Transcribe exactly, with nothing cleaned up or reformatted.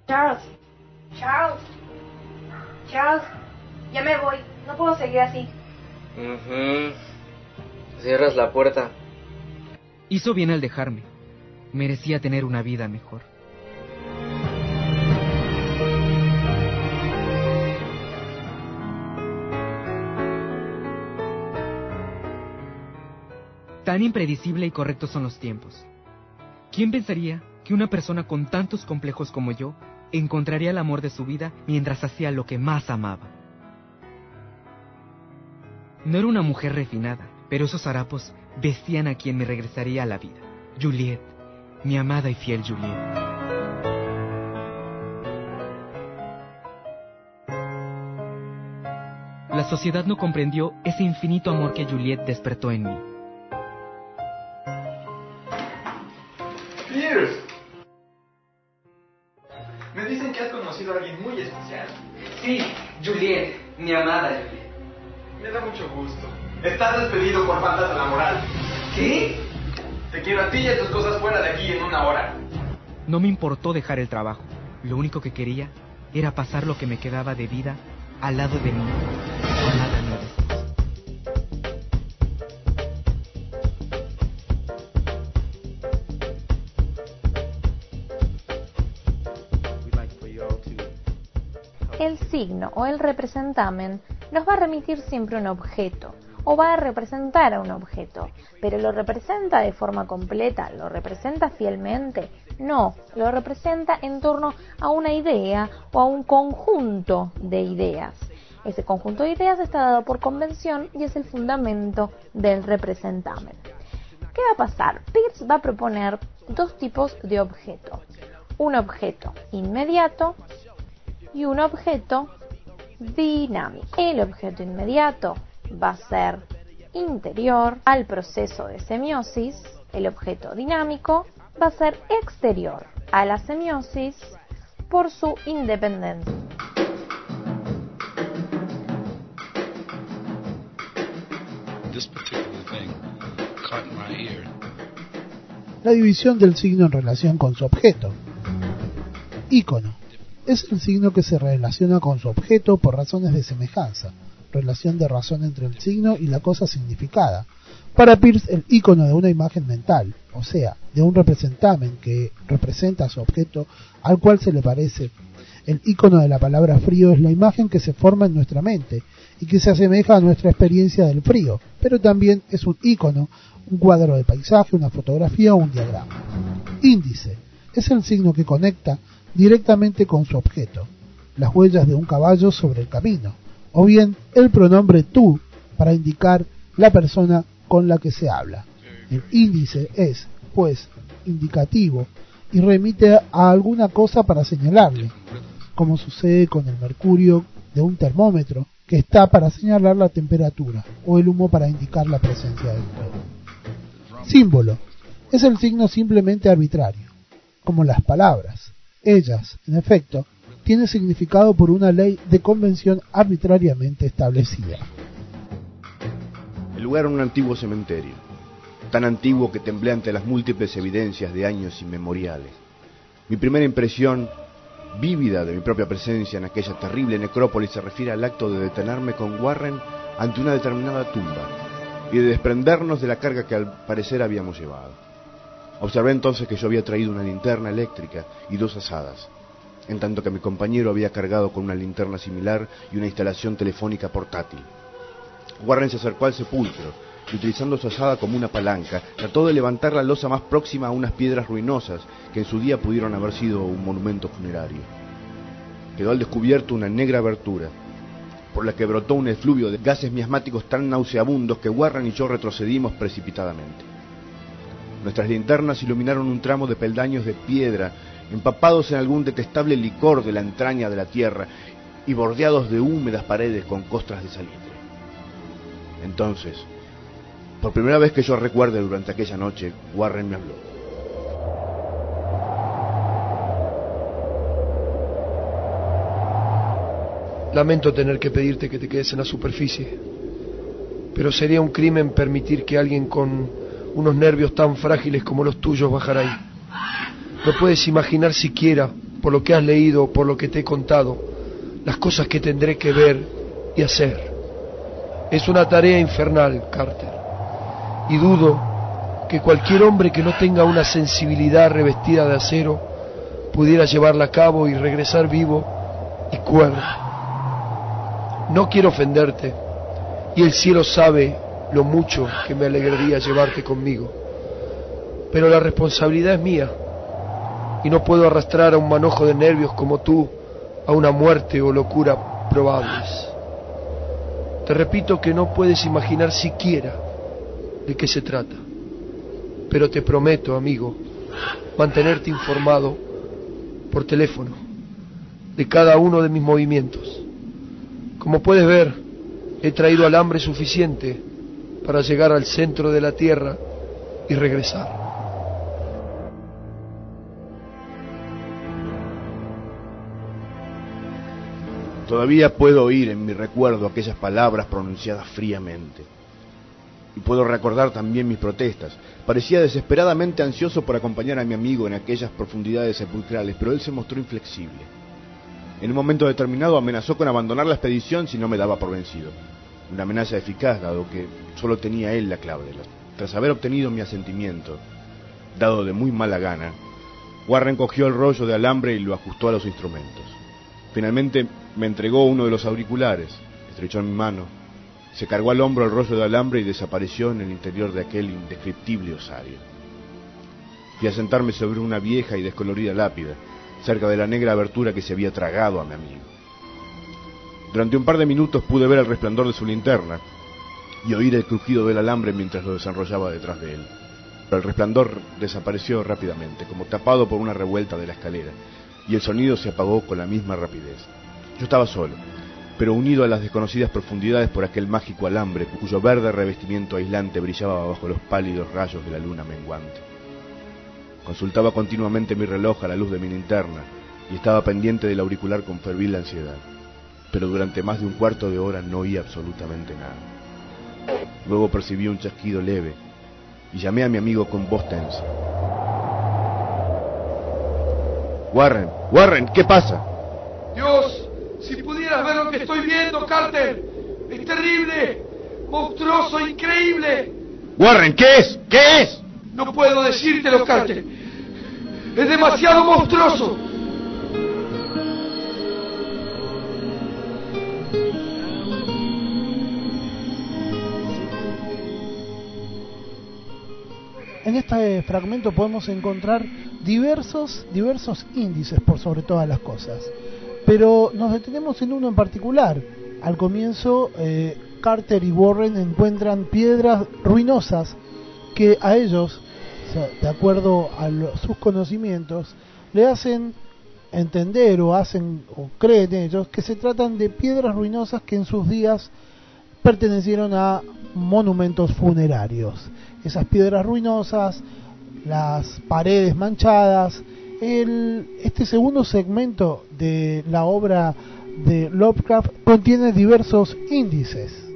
Charles, Charles, Charles, ya me voy, no puedo seguir así. Uh-huh. Cierras la puerta. Hizo bien al dejarme. Merecía tener una vida mejor. Tan impredecible y correctos son los tiempos. ¿Quién pensaría que una persona con tantos complejos como yo encontraría el amor de su vida mientras hacía lo que más amaba? No era una mujer refinada, pero esos harapos vestían a quien me regresaría a la vida. Juliet, mi amada y fiel Juliet. La sociedad no comprendió ese infinito amor que Juliet despertó en mí. Pierce, me dicen que has conocido a alguien muy especial. Sí, Juliet, mi amada Juliet. Me da mucho gusto. Estás despedido por faltas a la moral. ¿Qué? Te quiero a ti y a tus cosas fuera de aquí en una hora. No me importó dejar el trabajo. Lo único que quería era pasar lo que me quedaba de vida al lado de mi amada Meredith. El signo o el representamen nos va a remitir siempre a un objeto o va a representar a un objeto, pero ¿lo representa de forma completa? ¿Lo representa fielmente? No, lo representa en torno a una idea o a un conjunto de ideas. Ese conjunto de ideas está dado por convención y es el fundamento del representamen. ¿Qué va a pasar? Peirce va a proponer dos tipos de objeto. Un objeto inmediato y un objeto dinámico. El objeto inmediato va a ser interior al proceso de semiosis. El objeto dinámico va a ser exterior a la semiosis por su independencia. La división del signo en relación con su objeto. Ícono. Es el signo que se relaciona con su objeto por razones de semejanza, relación de razón entre el signo y la cosa significada. Para Peirce, el ícono de una imagen mental, o sea, de un representamen que representa a su objeto al cual se le parece. El ícono de la palabra frío es la imagen que se forma en nuestra mente y que se asemeja a nuestra experiencia del frío, pero también es un ícono, un cuadro de paisaje, una fotografía o un diagrama. Índice es el signo que conecta directamente con su objeto, las huellas de un caballo sobre el camino, o bien el pronombre tú para indicar la persona con la que se habla. El índice es, pues, indicativo y remite a alguna cosa para señalarle, como sucede con el mercurio de un termómetro, que está para señalar la temperatura, o el humo para indicar la presencia del fuego. Símbolo es el signo simplemente arbitrario, como las palabras. Ellas, en efecto, tienen significado por una ley de convención arbitrariamente establecida. El lugar era un antiguo cementerio, tan antiguo que temblé ante las múltiples evidencias de años inmemoriales. Mi primera impresión vívida de mi propia presencia en aquella terrible necrópolis se refiere al acto de detenerme con Warren ante una determinada tumba y de desprendernos de la carga que al parecer habíamos llevado. Observé entonces que yo había traído una linterna eléctrica y dos azadas, en tanto que mi compañero había cargado con una linterna similar y una instalación telefónica portátil. Warren se acercó al sepulcro y, utilizando su azada como una palanca, trató de levantar la losa más próxima a unas piedras ruinosas que en su día pudieron haber sido un monumento funerario. Quedó al descubierto una negra abertura, por la que brotó un efluvio de gases miasmáticos tan nauseabundos que Warren y yo retrocedimos precipitadamente. Nuestras linternas iluminaron un tramo de peldaños de piedra, empapados en algún detestable licor de la entraña de la tierra y bordeados de húmedas paredes con costras de salitre. Entonces, por primera vez que yo recuerde durante aquella noche, Warren me habló. Lamento tener que pedirte que te quedes en la superficie, pero sería un crimen permitir que alguien con unos nervios tan frágiles como los tuyos bajara ahí. No puedes imaginar siquiera por lo que has leído, por lo que te he contado, las cosas que tendré que ver y hacer. Es una tarea infernal, Carter, y dudo que cualquier hombre que no tenga una sensibilidad revestida de acero pudiera llevarla a cabo y regresar vivo y cuerdo. No quiero ofenderte, y el cielo sabe lo mucho que me alegraría llevarte conmigo, pero la responsabilidad es mía, y no puedo arrastrar a un manojo de nervios como tú a una muerte o locura probables. Te repito que no puedes imaginar siquiera de qué se trata, pero te prometo, amigo, mantenerte informado por teléfono de cada uno de mis movimientos. Como puedes ver, he traído alambre suficiente para llegar al centro de la Tierra y regresar. Todavía puedo oír en mi recuerdo aquellas palabras pronunciadas fríamente. Y puedo recordar también mis protestas. Parecía desesperadamente ansioso por acompañar a mi amigo en aquellas profundidades sepulcrales, pero él se mostró inflexible. En un momento determinado amenazó con abandonar la expedición si no me daba por vencido. Una amenaza eficaz, dado que solo tenía él la clave. Tras haber obtenido mi asentimiento, dado de muy mala gana, Warren cogió el rollo de alambre y lo ajustó a los instrumentos. Finalmente me entregó uno de los auriculares, estrechó en mi mano, se cargó al hombro el rollo de alambre y desapareció en el interior de aquel indescriptible osario. Fui a sentarme sobre una vieja y descolorida lápida, cerca de la negra abertura que se había tragado a mi amigo. Durante un par de minutos pude ver el resplandor de su linterna y oír el crujido del alambre mientras lo desenrollaba detrás de él. Pero el resplandor desapareció rápidamente, como tapado por una revuelta de la escalera, y el sonido se apagó con la misma rapidez. Yo estaba solo, pero unido a las desconocidas profundidades por aquel mágico alambre cuyo verde revestimiento aislante brillaba bajo los pálidos rayos de la luna menguante. Consultaba continuamente mi reloj a la luz de mi linterna y estaba pendiente del auricular con febril ansiedad, pero durante más de un cuarto de hora no oí absolutamente nada. Luego percibí un chasquido leve y llamé a mi amigo con voz tensa. Warren, Warren, ¿qué pasa? Dios, si pudieras ver lo que estoy viendo, Carter. Es terrible, monstruoso, increíble. Warren, ¿qué es? ¿Qué es? No puedo decírtelo, Carter. Es demasiado monstruoso. En este fragmento podemos encontrar diversos, diversos índices por sobre todas las cosas, pero nos detenemos en uno en particular. Al comienzo, eh, Carter y Warren encuentran piedras ruinosas que a ellos, o sea, de acuerdo a los, sus conocimientos, le hacen entender o hacen o creen ellos que se tratan de piedras ruinosas que en sus días pertenecieron a monumentos funerarios. Esas piedras ruinosas, las paredes manchadas. El, este segundo segmento de la obra de Lovecraft contiene diversos índices.